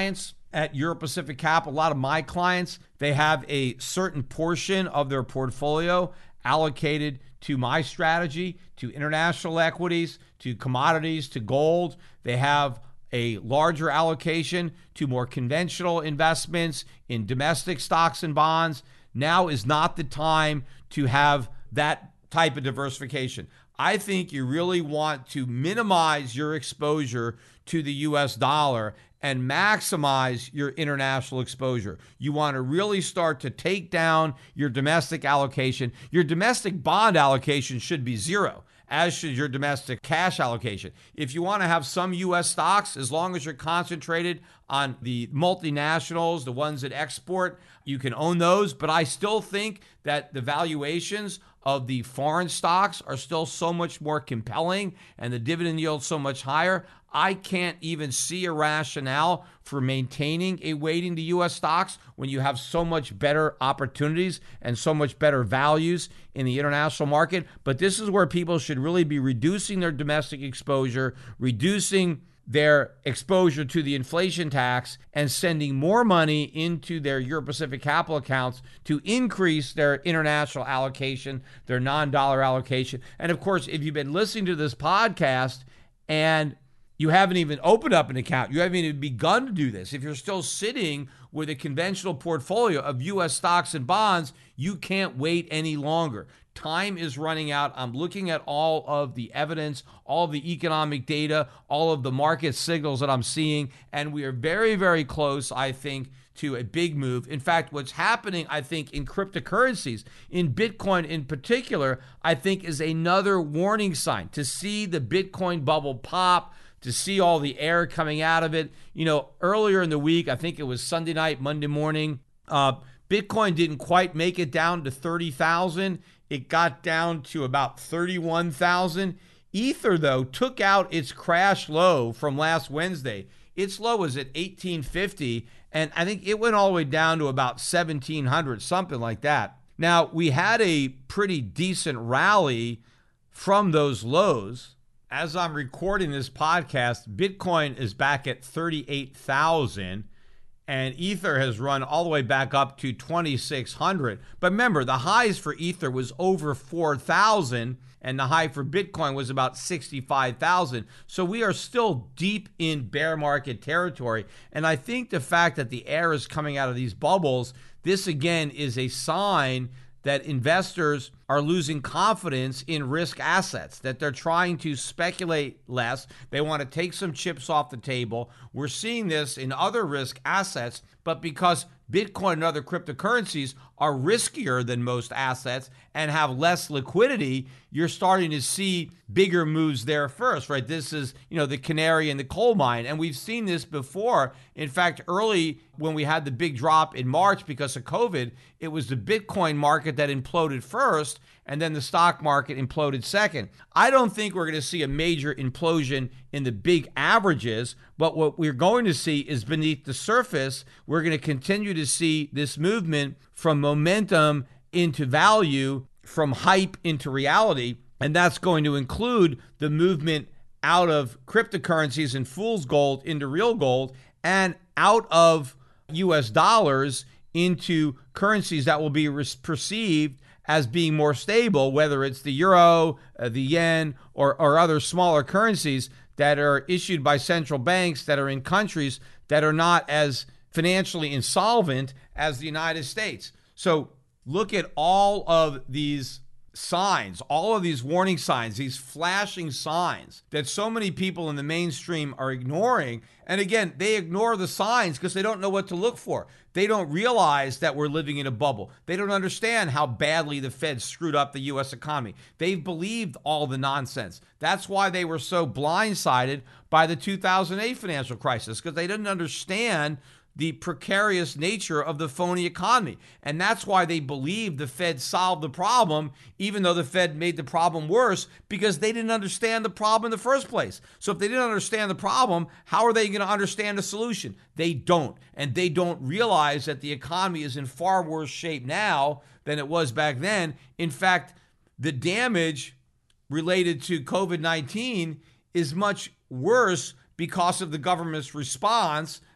S1: at Euro Pacific Capital, a lot of my clients, they have a certain portion of their portfolio allocated to my strategy, to international equities, to commodities, to gold. They have a larger allocation to more conventional investments in domestic stocks and bonds. Now is not the time to have that type of diversification. I think you really want to minimize your exposure to the U S dollar and maximize your international exposure. You want to really start to take down your domestic allocation. Your domestic bond allocation should be zero, as should your domestic cash allocation. If you want to have some U S stocks, as long as you're concentrated on the multinationals, the ones that export, you can own those. But I still think that the valuations of the foreign stocks are still so much more compelling and the dividend yield so much higher. I can't even see a rationale for maintaining a weighting to U S stocks when you have so much better opportunities and so much better values in the international market. But this is where people should really be reducing their domestic exposure, reducing their exposure to the inflation tax, and sending more money into their Euro Pacific Capital accounts to increase their international allocation, their non-dollar allocation. And of course, if you've been listening to this podcast and you haven't even opened up an account, you haven't even begun to do this, if you're still sitting with a conventional portfolio of U S stocks and bonds, you can't wait any longer. Time is running out. I'm looking at all of the evidence, all of the economic data, all of the market signals that I'm seeing, and we are very, very close, I think, to a big move. In fact, what's happening, I think, in cryptocurrencies, in Bitcoin in particular, I think is another warning sign. To see the Bitcoin bubble pop, to see all the air coming out of it. You know, earlier in the week, I think it was Sunday night, Monday morning, uh, Bitcoin didn't quite make it down to thirty thousand. It got down to about thirty-one thousand. Ether, though, took out its crash low from last Wednesday. Its low was at eighteen fifty, and I think it went all the way down to about seventeen hundred, something like that. Now, we had a pretty decent rally from those lows. As I'm recording this podcast, Bitcoin is back at thirty-eight thousand. And Ether has run all the way back up to twenty-six hundred. But remember, the highs for Ether was over four thousand, and the high for Bitcoin was about sixty-five thousand. So we are still deep in bear market territory. And I think the fact that the air is coming out of these bubbles, this again is a sign that investors are losing confidence in risk assets, that they're trying to speculate less. They want to take some chips off the table. We're seeing this in other risk assets, but because Bitcoin and other cryptocurrencies are riskier than most assets and have less liquidity, you're starting to see bigger moves there first, right? This is, you know, the canary in the coal mine. And we've seen this before. In fact, early when we had the big drop in March because of COVID, it was the Bitcoin market that imploded first, and then the stock market imploded second. I don't think we're going to see a major implosion in the big averages, but what we're going to see is beneath the surface, we're going to continue to see this movement from momentum into value, from hype into reality, and that's going to include the movement out of cryptocurrencies and fool's gold into real gold, and out of U S dollars into currencies that will be perceived as being more stable, whether it's the euro, uh, the yen, or, or other smaller currencies that are issued by central banks that are in countries that are not as financially insolvent as the United States. So look at all of these signs, all of these warning signs, these flashing signs that so many people in the mainstream are ignoring. And again, they ignore the signs because they don't know what to look for. They don't realize that we're living in a bubble. They don't understand how badly the Fed screwed up the U S economy. They've believed all the nonsense. That's why they were so blindsided by the two thousand eight financial crisis, because they didn't understand the precarious nature of the phony economy. And that's why they believed the Fed solved the problem, even though the Fed made the problem worse, because they didn't understand the problem in the first place. So if they didn't understand the problem, how are they going to understand the solution? They don't. And they don't realize that the economy is in far worse shape now than it was back then. In fact, the damage related to COVID nineteen is much worse because of the government's response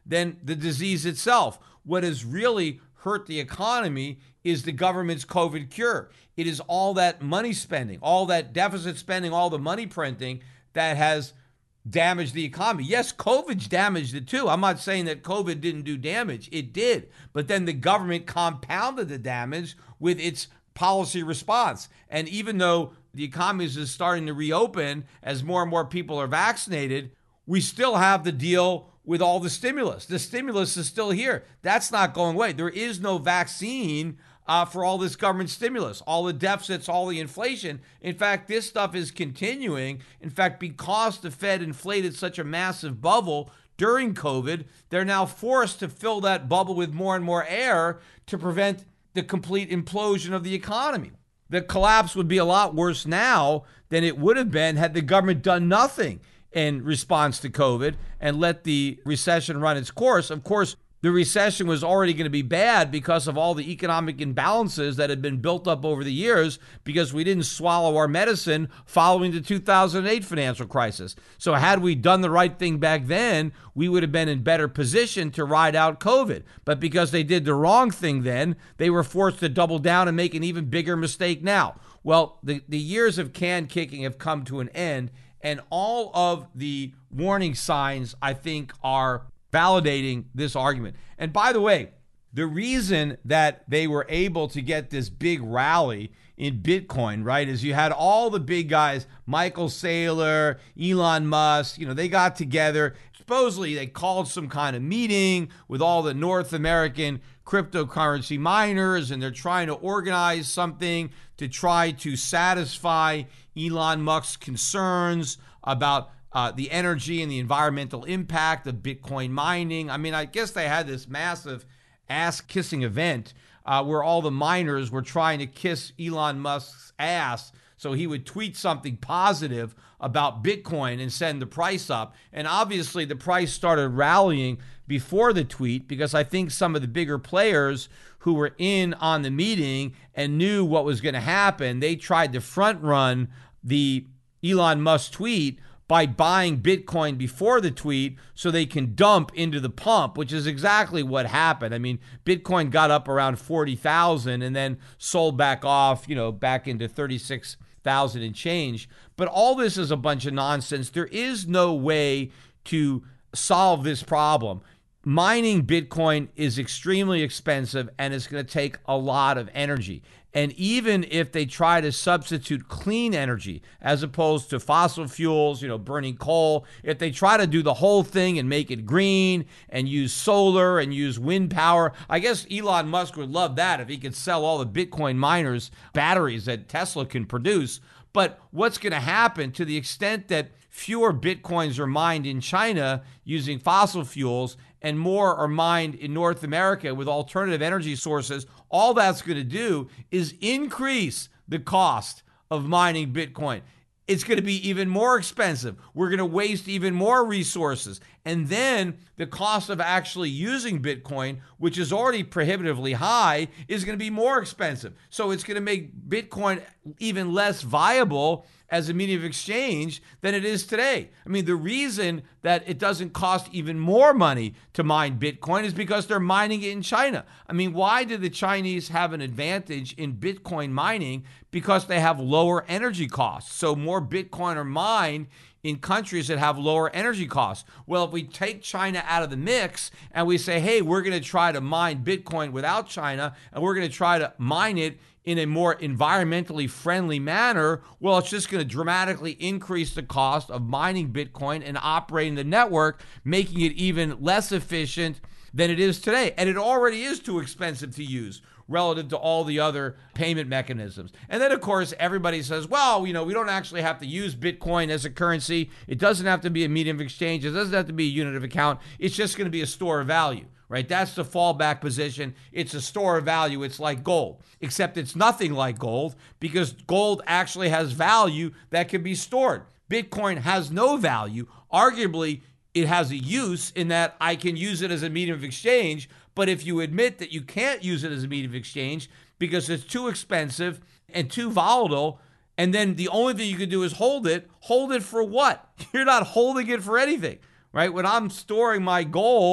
S1: than the disease itself. What has really hurt the economy is the government's COVID cure. It is all that money spending, all that deficit spending, all the money printing that has damaged the economy. Yes, COVID's damaged it too. I'm not saying that COVID didn't do damage. It did. But then the government compounded the damage with its policy response. And even though the economy is starting to reopen as more and more people are vaccinated, we still have the deal with all the stimulus. The stimulus is still here. That's not going away. There is no vaccine uh, for all this government stimulus, all the deficits, all the inflation. In fact, this stuff is continuing. In fact, because the Fed inflated such a massive bubble during COVID, they're now forced to fill that bubble with more and more air to prevent the complete implosion of the economy. The collapse would be a lot worse now than it would have been had the government done nothing in response to COVID and let the recession run its course. Of course, the recession was already going to be bad because of all the economic imbalances that had been built up over the years because we didn't swallow our medicine following the two thousand eight financial crisis. So had we done the right thing back then, we would have been in better position to ride out COVID. But because they did the wrong thing then, they were forced to double down and make an even bigger mistake now. Well, the, the years of can kicking have come to an end, and all of the warning signs, I think, are validating this argument. And by the way, the reason that they were able to get this big rally in Bitcoin, right, is you had all the big guys, Michael Saylor, Elon Musk, you know, they got together. Supposedly they called some kind of meeting with all the North American cryptocurrency miners, and they're trying to organize something to try to satisfy Elon Musk's concerns about Uh, the energy and the environmental impact of Bitcoin mining. I mean, I guess they had this massive ass-kissing event uh, where all the miners were trying to kiss Elon Musk's ass so he would tweet something positive about Bitcoin and send the price up. And obviously, the price started rallying before the tweet because I think some of the bigger players who were in on the meeting and knew what was going to happen, they tried to front-run the Elon Musk tweet by buying Bitcoin before the tweet so they can dump into the pump, which is exactly what happened. I mean, Bitcoin got up around forty thousand and then sold back off, you know, back into thirty-six thousand and change. But all this is a bunch of nonsense. There is no way to solve this problem. Mining Bitcoin is extremely expensive and it's going to take a lot of energy. And even if they try to substitute clean energy as opposed to fossil fuels, you know, burning coal, if they try to do the whole thing and make it green and use solar and use wind power, I guess Elon Musk would love that if he could sell all the Bitcoin miners batteries that Tesla can produce. But what's going to happen to the extent that fewer Bitcoins are mined in China using fossil fuels and more are mined in North America with alternative energy sources, all that's going to do is increase the cost of mining Bitcoin. It's going to be even more expensive. We're going to waste even more resources. And then the cost of actually using Bitcoin, which is already prohibitively high, is going to be more expensive. So it's going to make Bitcoin even less viable as a medium of exchange than it is today. I mean, the reason that it doesn't cost even more money to mine Bitcoin is because they're mining it in China. I mean, why do the Chinese have an advantage in Bitcoin mining? Because they have lower energy costs. So more Bitcoin are mined in countries that have lower energy costs. Well, if we take China out of the mix and we say, hey, we're going to try to mine Bitcoin without China, and we're going to try to mine it in a more environmentally friendly manner, well, it's just going to dramatically increase the cost of mining Bitcoin and operating the network, making it even less efficient than it is today. And it already is too expensive to use relative to all the other payment mechanisms. And then, of course, everybody says, well, you know, we don't actually have to use Bitcoin as a currency. It doesn't have to be a medium of exchange. It doesn't have to be a unit of account. It's just going to be a store of value, right? That's the fallback position. It's a store of value. It's like gold, except it's nothing like gold because gold actually has value that can be stored. Bitcoin has no value. Arguably, it has a use in that I can use it as a medium of exchange. But if you admit that you can't use it as a medium of exchange because it's too expensive and too volatile, and then the only thing you can do is hold it, hold it for what? You're not holding it for anything, right? When I'm storing my gold,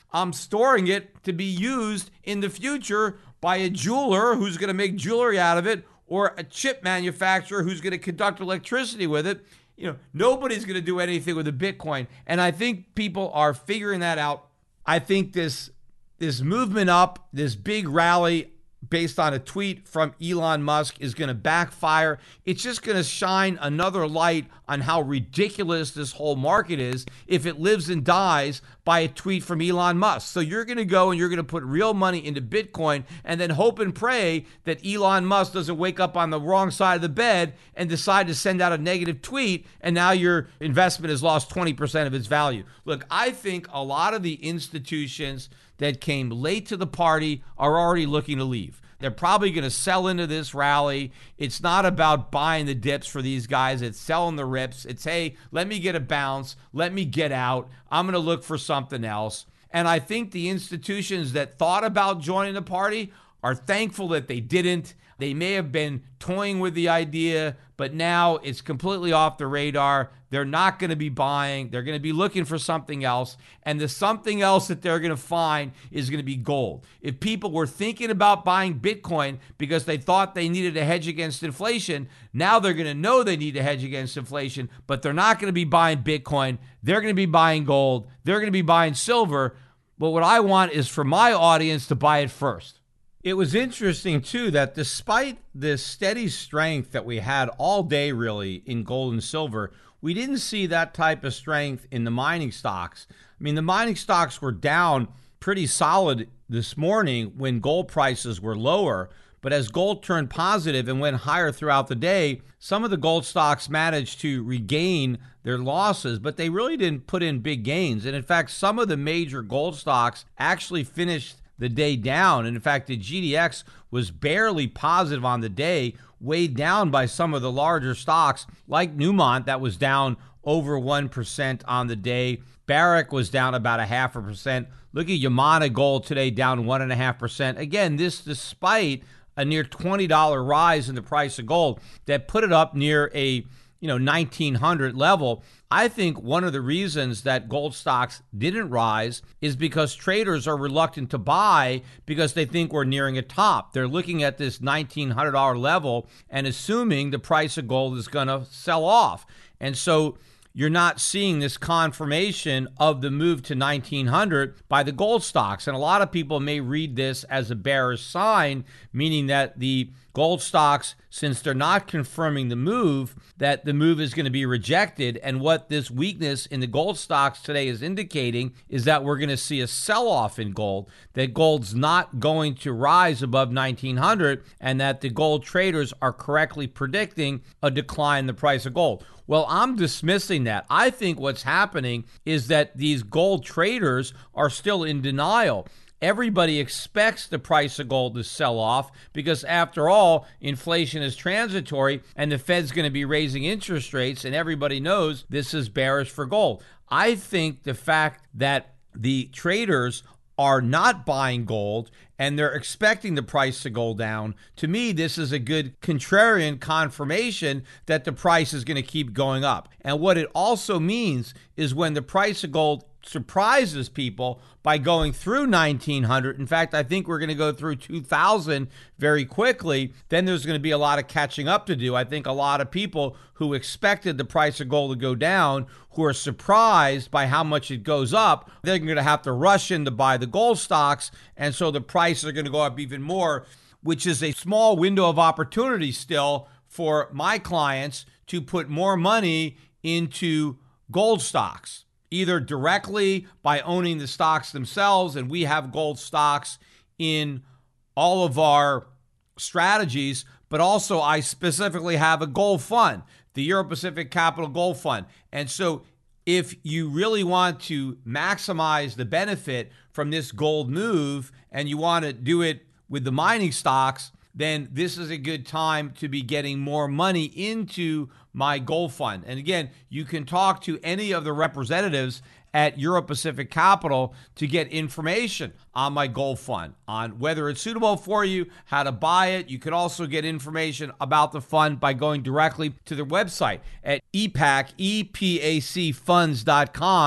S1: I'm storing it to be used in the future by a jeweler who's going to make jewelry out of it, or a chip manufacturer who's going to conduct electricity with it. You know, nobody's going to do anything with a Bitcoin. And I think people are figuring that out. I think this this movement up, this big rally based on a tweet from Elon Musk is going to backfire. It's just going to shine another light on how ridiculous this whole market is if it lives and dies by a tweet from Elon Musk. So you're going to go and you're going to put real money into Bitcoin and then hope and pray that Elon Musk doesn't wake up on the wrong side of the bed and decide to send out a negative tweet, and now your investment has lost twenty percent of its value. Look, I think a lot of the institutions that came late to the party are already looking to leave. They're probably going to sell into this rally. It's not about buying the dips for these guys. It's selling the rips. It's, hey, let me get a bounce. Let me get out. I'm going to look for something else. And I think the institutions that thought about joining the party are thankful that they didn't. They may have been toying with the idea, but now it's completely off the radar. They're not going to be buying. They're going to be looking for something else. And the something else that they're going to find is going to be gold. If people were thinking about buying Bitcoin because they thought they needed a hedge against inflation, now they're going to know they need a hedge against inflation, but they're not going to be buying Bitcoin. They're going to be buying gold. They're going to be buying silver. But what I want is for my audience to buy it first. It was interesting, too, that despite the steady strength that we had all day, really, in gold and silver, we didn't see that type of strength in the mining stocks. I mean, the mining stocks were down pretty solid this morning when gold prices were lower. But as gold turned positive and went higher throughout the day, some of the gold stocks managed to regain their losses, but they really didn't put in big gains. And in fact, some of the major gold stocks actually finished the day down. And in fact, the G D X was barely positive on the day, weighed down by some of the larger stocks like Newmont that was down over one percent on the day. Barrick was down about a half a percent. Look at Yamana Gold today down one and a half percent. Again, this despite a near twenty dollars rise in the price of gold that put it up near a you know nineteen hundred level. I think one of the reasons that gold stocks didn't rise is because traders are reluctant to buy because they think we're nearing a top. They're looking at this nineteen hundred dollars level and assuming the price of gold is going to sell off. And so you're not seeing this confirmation of the move to nineteen hundred by the gold stocks. And a lot of people may read this as a bearish sign, meaning that the gold stocks, since they're not confirming the move, that the move is going to be rejected. And what this weakness in the gold stocks today is indicating is that we're going to see a sell-off in gold, that gold's not going to rise above nineteen hundred, and that the gold traders are correctly predicting a decline in the price of gold. Well, I'm dismissing that. I think what's happening is that these gold traders are still in denial. Everybody expects the price of gold to sell off because, after all, inflation is transitory and the Fed's going to be raising interest rates, and everybody knows this is bearish for gold. I think the fact that the traders are not buying gold and they're expecting the price to go down, to me, this is a good contrarian confirmation that the price is going to keep going up. And what it also means is when the price of gold surprises people by going through nineteen hundred. In fact, I think we're going to go through two thousand very quickly. Then there's going to be a lot of catching up to do. I think a lot of people who expected the price of gold to go down, who are surprised by how much it goes up, they're going to have to rush in to buy the gold stocks. And so the prices are going to go up even more, which is a small window of opportunity still for my clients to put more money into gold stocks, either directly by owning the stocks themselves, and we have gold stocks in all of our strategies, but also I specifically have a gold fund, the Euro Pacific Capital Gold Fund. And so if you really want to maximize the benefit from this gold move and you want to do it with the mining stocks, then this is a good time to be getting more money into my gold fund. And again, you can talk to any of the representatives at Euro Pacific Capital to get information on my gold fund, on whether it's suitable for you, how to buy it. You could also get information about the fund by going directly to their website at E PAC, E P A C funds dot com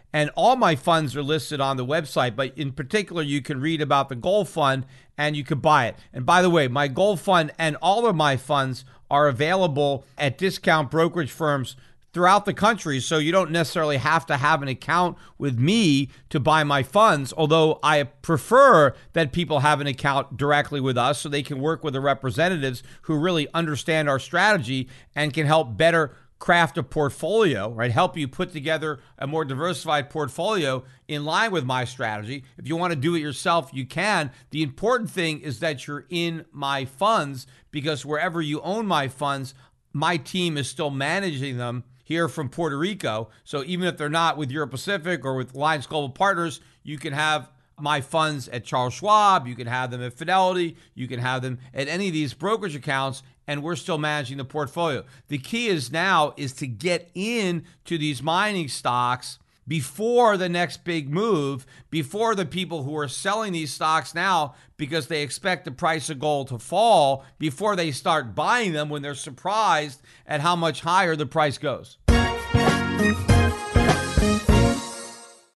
S1: And all my funds are listed on the website, but in particular, you can read about the gold fund and you could buy it. And by the way, my gold fund and all of my funds are available at discount brokerage firms throughout the country, so you don't necessarily have to have an account with me to buy my funds, although I prefer that people have an account directly with us so they can work with the representatives who really understand our strategy and can help better craft a portfolio, right? Help you put together a more diversified portfolio in line with my strategy. If you want to do it yourself, you can. The important thing is that you're in my funds, because wherever you own my funds, my team is still managing them here from Puerto Rico. So even if they're not with Euro Pacific or with Alliance Global Partners, you can have my funds at Charles Schwab, you can have them at Fidelity, you can have them at any of these brokerage accounts, and we're still managing the portfolio. The key is now is to get into these mining stocks before the next big move, before the people who are selling these stocks now because they expect the price of gold to fall, before they start buying them when they're surprised at how much higher the price goes.